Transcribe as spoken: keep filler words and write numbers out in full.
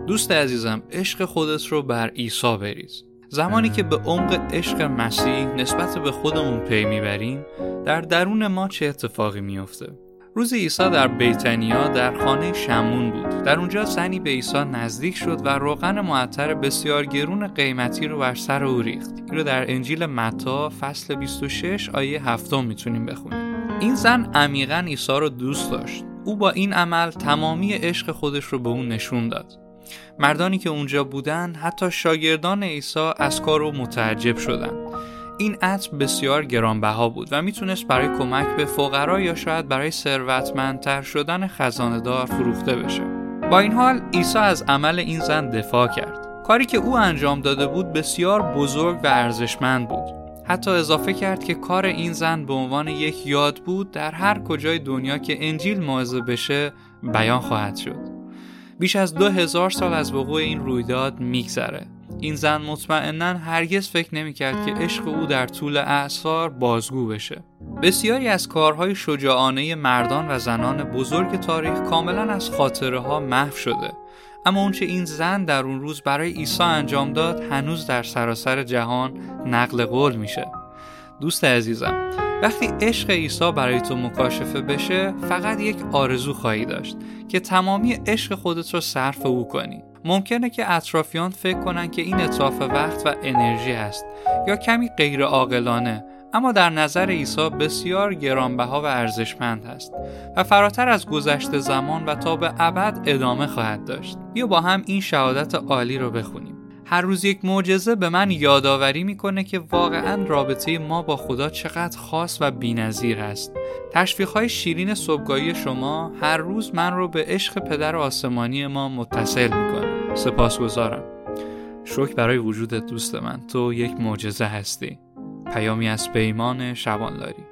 دوست عزیزم، عشق خودت رو بر عیسی بریز. زمانی که به عمق عشق مسیح نسبت به خودمون پی میبریم، در درون ما چه اتفاقی میفته؟ روز عیسی در بیتنیا در خانه شمون بود. در اونجا زنی به عیسی نزدیک شد و روغن معطر بسیار گرون قیمتی رو بر سر او ریخت. این رو در انجیل متی فصل بیست و شش آیه هفت میتونیم بخونیم. این زن عمیقاً عیسی رو دوست داشت. او با این عمل تمامی عشق خودش رو به اون نشون داد. مردانی که اونجا بودن، حتی شاگردان عیسی، از کار او متعجب شدن. این عطر بسیار گرانبها بود و میتونست برای کمک به فقرا یا شاید برای ثروتمندتر شدن خزانه‌دار فروخته بشه. با این حال عیسی از عمل این زن دفاع کرد. کاری که او انجام داده بود بسیار بزرگ و ارزشمند بود. حتی اضافه کرد که کار این زن به عنوان یک یاد بود در هر کجای دنیا که انجیل موعظه بشه بیان خواهد شد. بیش از دو هزار سال از وقوع این رویداد میگذره. این زن مطمئناً هرگز فکر نمی‌کرد که عشق او در طول اعصار بازگو بشه. بسیاری از کارهای شجاعانه مردان و زنان بزرگ تاریخ کاملاً از خاطره‌ها محو شده. اما اونچه این زن در اون روز برای عیسی انجام داد هنوز در سراسر جهان نقل قول میشه. دوست عزیزم، وقتی عشق عیسی برای تو مکاشفه بشه، فقط یک آرزو خواهی داشت که تمامی عشق خودت رو صرف او کنی. ممکنه که اطرافیان فکر کنن که این اتلاف وقت و انرژی است یا کمی غیر عاقلانه، اما در نظر عیسی بسیار گرانبها و ارزشمند است و فراتر از گذشته زمان و تا به ابد ادامه خواهد داشت. بیا با هم این شهادت عالی رو بخونیم. هر روز یک معجزه به من یادآوری میکنه که واقعاً رابطه ما با خدا چقدر خاص و بی‌نظیر است. تشویق‌های شیرین صبحگاهی شما هر روز من رو به عشق پدر آسمانی ما متصل میکنه. سپاسگزارم. شکر برای وجودت دوست من. تو یک معجزه هستی. پیامی از پیمان شبانلاری.